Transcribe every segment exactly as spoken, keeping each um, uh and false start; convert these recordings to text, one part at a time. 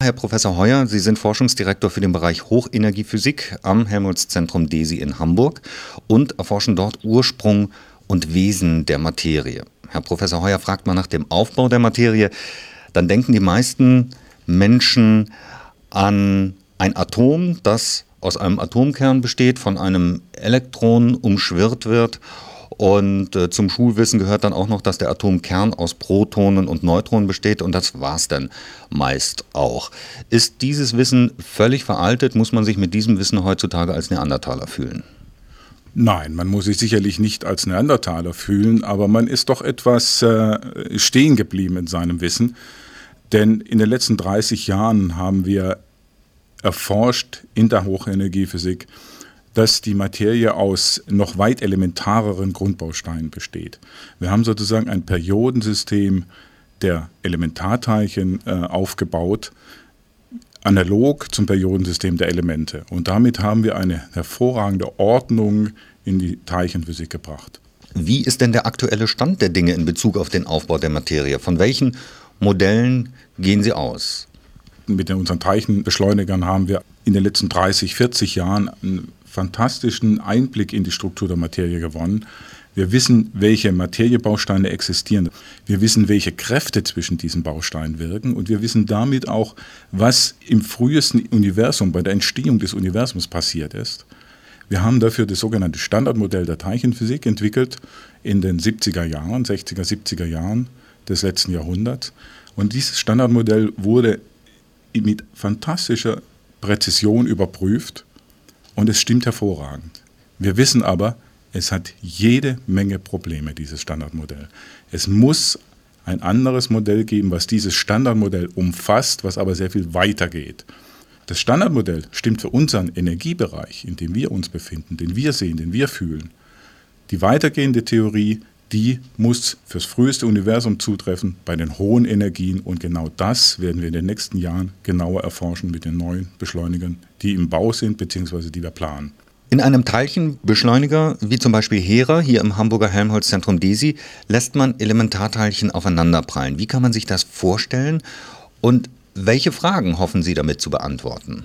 Herr Professor Heuer, Sie sind Forschungsdirektor für den Bereich Hochenergiephysik am Helmholtz-Zentrum DESY in Hamburg und erforschen dort Ursprung und Wesen der Materie. Herr Professor Heuer, fragt man nach dem Aufbau der Materie, dann denken die meisten Menschen an ein Atom, das aus einem Atomkern besteht, von einem Elektron umschwirrt wird. Und äh, zum Schulwissen gehört dann auch noch, dass der Atomkern aus Protonen und Neutronen besteht, und das war's dann meist auch. Ist dieses Wissen völlig veraltet? Muss man sich mit diesem Wissen heutzutage als Neandertaler fühlen? Nein, man muss sich sicherlich nicht als Neandertaler fühlen, aber man ist doch etwas äh, stehen geblieben in seinem Wissen. Denn in den letzten dreißig Jahren haben wir erforscht in der Hochenergiephysik, dass die Materie aus noch weit elementareren Grundbausteinen besteht. Wir haben sozusagen ein Periodensystem der Elementarteilchen äh, aufgebaut, analog zum Periodensystem der Elemente. Und damit haben wir eine hervorragende Ordnung in die Teilchenphysik gebracht. Wie ist denn der aktuelle Stand der Dinge in Bezug auf den Aufbau der Materie? Von welchen Modellen gehen Sie aus? Mit unseren Teilchenbeschleunigern haben wir in den letzten dreißig, vierzig Jahren einen fantastischen Einblick in die Struktur der Materie gewonnen. Wir wissen, welche Materiebausteine existieren. Wir wissen, welche Kräfte zwischen diesen Bausteinen wirken. Und wir wissen damit auch, was im frühesten Universum, bei der Entstehung des Universums passiert ist. Wir haben dafür das sogenannte Standardmodell der Teilchenphysik entwickelt in den siebziger Jahren, sechziger, siebziger Jahren des letzten Jahrhunderts. Und dieses Standardmodell wurde mit fantastischer Präzision überprüft. Und es stimmt hervorragend. Wir wissen aber, es hat jede Menge Probleme, dieses Standardmodell. Es muss ein anderes Modell geben, was dieses Standardmodell umfasst, was aber sehr viel weiter geht. Das Standardmodell stimmt für unseren Energiebereich, in dem wir uns befinden, den wir sehen, den wir fühlen. Die weitergehende Theorie, die muss fürs früheste Universum zutreffen, bei den hohen Energien. Und genau das werden wir in den nächsten Jahren genauer erforschen mit den neuen Beschleunigern, die im Bau sind bzw. die wir planen. In einem Teilchenbeschleuniger, wie zum Beispiel Hera, hier im Hamburger Helmholtz-Zentrum DESY, lässt man Elementarteilchen aufeinanderprallen. Wie kann man sich das vorstellen und welche Fragen hoffen Sie damit zu beantworten?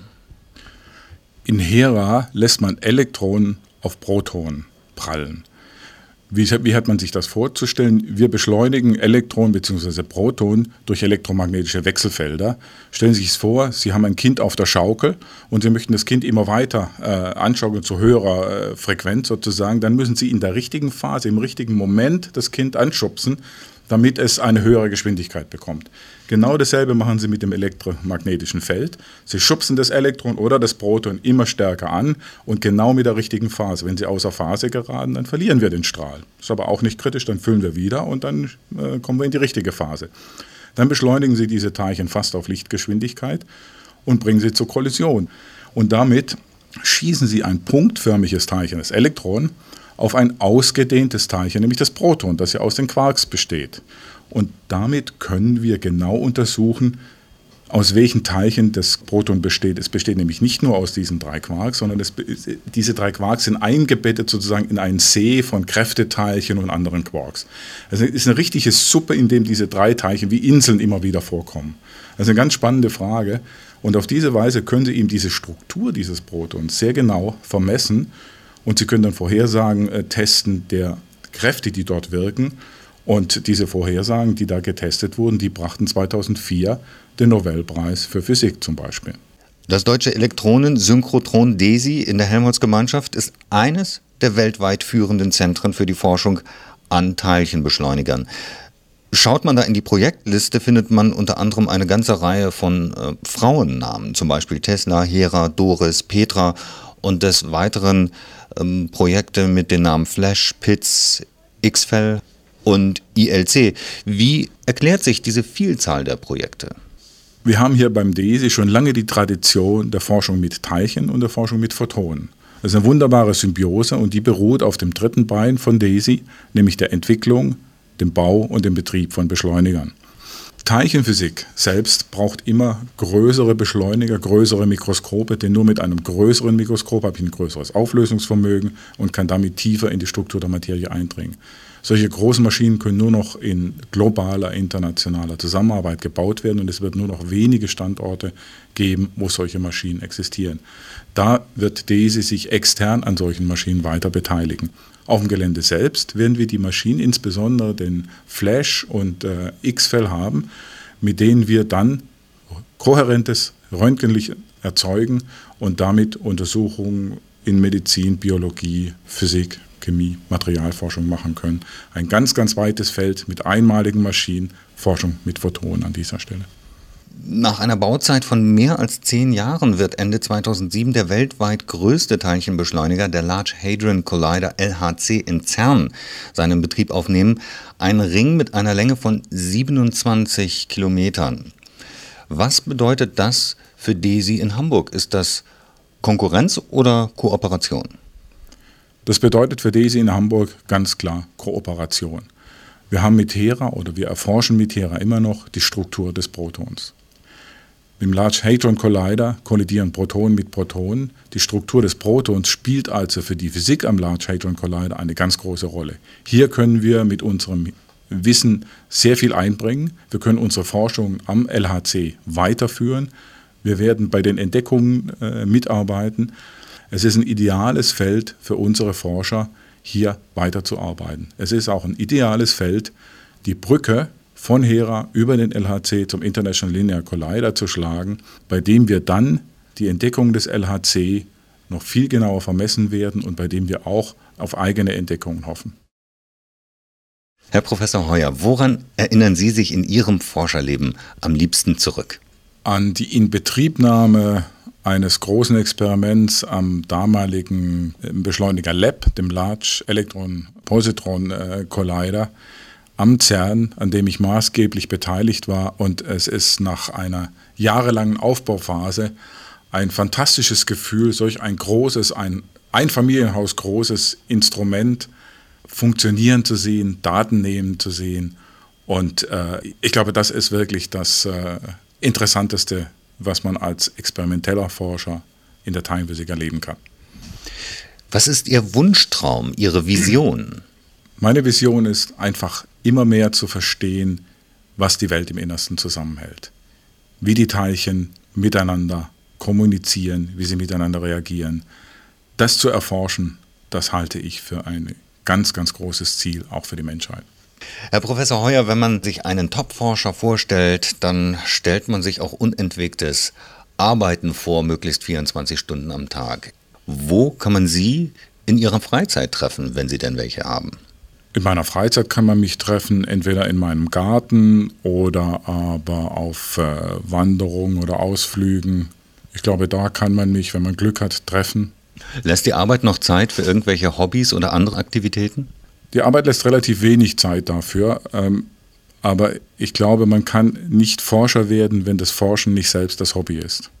In Hera lässt man Elektronen auf Protonen prallen. Wie, wie hat man sich das vorzustellen? Wir beschleunigen Elektronen bzw. Protonen durch elektromagnetische Wechselfelder. Stellen Sie sich vor, Sie haben ein Kind auf der Schaukel und Sie möchten das Kind immer weiter äh, anschaukeln zu höherer äh, Frequenz sozusagen. Dann müssen Sie in der richtigen Phase, im richtigen Moment das Kind anschubsen, damit es eine höhere Geschwindigkeit bekommt. Genau dasselbe machen Sie mit dem elektromagnetischen Feld. Sie schubsen das Elektron oder das Proton immer stärker an und genau mit der richtigen Phase. Wenn Sie außer Phase geraten, dann verlieren wir den Strahl. Ist aber auch nicht kritisch, dann füllen wir wieder und dann äh, kommen wir in die richtige Phase. Dann beschleunigen Sie diese Teilchen fast auf Lichtgeschwindigkeit und bringen sie zur Kollision. Und damit schießen Sie ein punktförmiges Teilchen, das Elektron, auf ein ausgedehntes Teilchen, nämlich das Proton, das ja aus den Quarks besteht. Und damit können wir genau untersuchen, aus welchen Teilchen das Proton besteht. Es besteht nämlich nicht nur aus diesen drei Quarks, sondern es, diese drei Quarks sind eingebettet sozusagen in einen See von Kräfteteilchen und anderen Quarks. Also es ist eine richtige Suppe, in dem diese drei Teilchen wie Inseln immer wieder vorkommen. Also eine ganz spannende Frage. Und auf diese Weise können Sie eben diese Struktur dieses Protons sehr genau vermessen. Und Sie können dann Vorhersagen äh, testen der Kräfte, die dort wirken. Und diese Vorhersagen, die da getestet wurden, die brachten zweitausendvier den Nobelpreis für Physik zum Beispiel. Das deutsche Elektronensynchrotron DESY in der Helmholtz-Gemeinschaft ist eines der weltweit führenden Zentren für die Forschung an Teilchenbeschleunigern. Schaut man da in die Projektliste, findet man unter anderem eine ganze Reihe von äh, Frauennamen, zum Beispiel Tesla, Hera, Doris, Petra und des Weiteren ähm, Projekte mit den Namen Flash, P I T Z, X F E L und I L C. Wie erklärt sich diese Vielzahl der Projekte? Wir haben hier beim DESY schon lange die Tradition der Forschung mit Teilchen und der Forschung mit Photonen. Das ist eine wunderbare Symbiose und die beruht auf dem dritten Bein von DESY, nämlich der Entwicklung, dem Bau und dem Betrieb von Beschleunigern. Teilchenphysik selbst braucht immer größere Beschleuniger, größere Mikroskope, denn nur mit einem größeren Mikroskop habe ich ein größeres Auflösungsvermögen und kann damit tiefer in die Struktur der Materie eindringen. Solche großen Maschinen können nur noch in globaler, internationaler Zusammenarbeit gebaut werden und es wird nur noch wenige Standorte geben, wo solche Maschinen existieren. Da wird DESY sich extern an solchen Maschinen weiter beteiligen. Auf dem Gelände selbst werden wir die Maschinen, insbesondere den Flash und äh, X F E L haben, mit denen wir dann kohärentes Röntgenlicht erzeugen und damit Untersuchungen in Medizin, Biologie, Physik, Chemie, Materialforschung machen können. Ein ganz, ganz weites Feld mit einmaligen Maschinen, Forschung mit Photonen an dieser Stelle. Nach einer Bauzeit von mehr als zehn Jahren wird Ende zweitausendsieben der weltweit größte Teilchenbeschleuniger, der Large Hadron Collider L H C in CERN, seinen Betrieb aufnehmen. Ein Ring mit einer Länge von siebenundzwanzig Kilometern. Was bedeutet das für DESY in Hamburg? Ist das Konkurrenz oder Kooperation? Das bedeutet für DESY in Hamburg ganz klar Kooperation. Wir haben mit Hera oder wir erforschen mit Hera immer noch die Struktur des Protons. Im Large Hadron Collider kollidieren Protonen mit Protonen. Die Struktur des Protons spielt also für die Physik am Large Hadron Collider eine ganz große Rolle. Hier können wir mit unserem Wissen sehr viel einbringen. Wir können unsere Forschung am L H C weiterführen. Wir werden bei den Entdeckungen äh, mitarbeiten. Es ist ein ideales Feld für unsere Forscher, hier weiterzuarbeiten. Es ist auch ein ideales Feld, die Brücke von Hera über den L H C zum International Linear Collider zu schlagen, bei dem wir dann die Entdeckung des L H C noch viel genauer vermessen werden und bei dem wir auch auf eigene Entdeckungen hoffen. Herr Professor Heuer, woran erinnern Sie sich in Ihrem Forscherleben am liebsten zurück? An die Inbetriebnahme eines großen Experiments am damaligen Beschleuniger Lab, dem Large Electron Positron Collider, am CERN, an dem ich maßgeblich beteiligt war. Und es ist nach einer jahrelangen Aufbauphase ein fantastisches Gefühl, solch ein großes, ein Einfamilienhaus großes Instrument funktionieren zu sehen, Daten nehmen zu sehen. Und äh, ich glaube, das ist wirklich das äh, Interessanteste, was man als experimenteller Forscher in der Teilchenphysik erleben kann. Was ist Ihr Wunschtraum, Ihre Vision? Meine Vision ist einfach immer mehr zu verstehen, was die Welt im Innersten zusammenhält. Wie die Teilchen miteinander kommunizieren, wie sie miteinander reagieren. Das zu erforschen, das halte ich für ein ganz, ganz großes Ziel, auch für die Menschheit. Herr Professor Heuer, wenn man sich einen Top-Forscher vorstellt, dann stellt man sich auch unentwegtes Arbeiten vor, möglichst vierundzwanzig Stunden am Tag. Wo kann man Sie in Ihrer Freizeit treffen, wenn Sie denn welche haben? In meiner Freizeit kann man mich treffen, entweder in meinem Garten oder aber auf äh, Wanderungen oder Ausflügen. Ich glaube, da kann man mich, wenn man Glück hat, treffen. Lässt die Arbeit noch Zeit für irgendwelche Hobbys oder andere Aktivitäten? Die Arbeit lässt relativ wenig Zeit dafür, ähm, aber ich glaube, man kann nicht Forscher werden, wenn das Forschen nicht selbst das Hobby ist.